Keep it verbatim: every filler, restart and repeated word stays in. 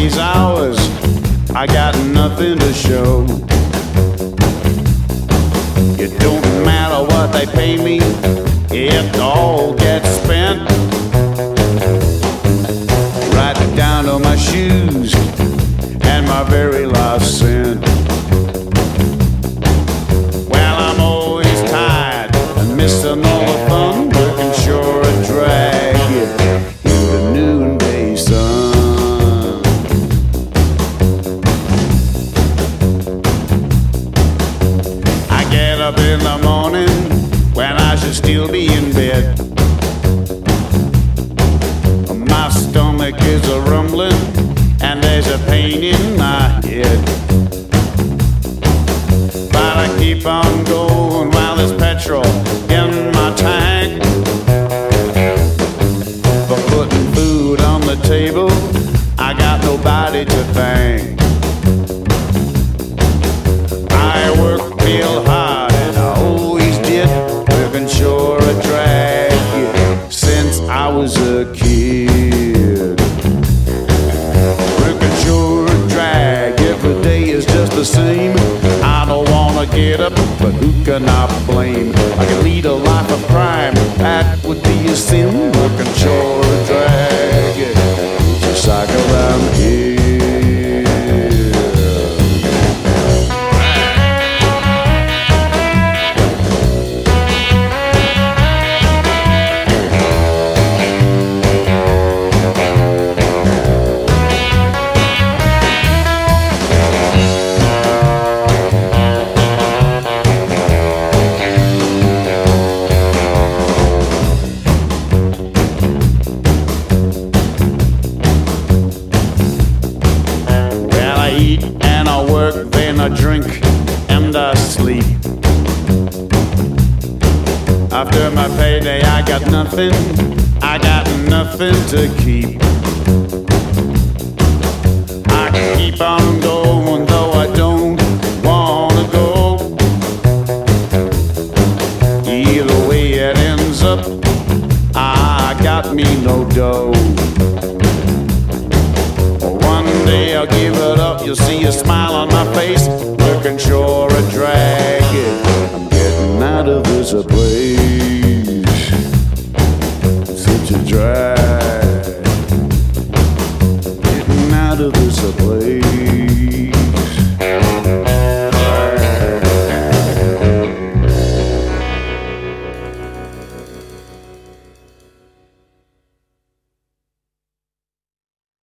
these hours, I got nothing to show. It don't matter what they pay me, it all gets spent. Right down to my shoes and my very last cent. Well, I'm always tired and missing all the fun, working sure a drag it in the noonday sun. I get up in the morning when I should still be in bed. My stomach is a rumbling and there's a pain in my head. But I keep on going while there's petrol in my tank. For putting food on the table, I got nobody to thank. I work real hard and I always did, working sure a drag since I was a kid. Working sure a drag, every day is just the same. I don't wanna get up, but who can I blame? I can lead a life of crime, that would be a sin. Working sure a drag, just like around here. Then I drink and I sleep. After my payday I got nothing, I got nothing to keep. I can keep on going though I don't wanna go. Either way it ends up, I got me no dough. One day I'll give it up, you'll see a smile on my face, looking sure a drag. I'm getting out of this place, such a drag. Getting out of this place.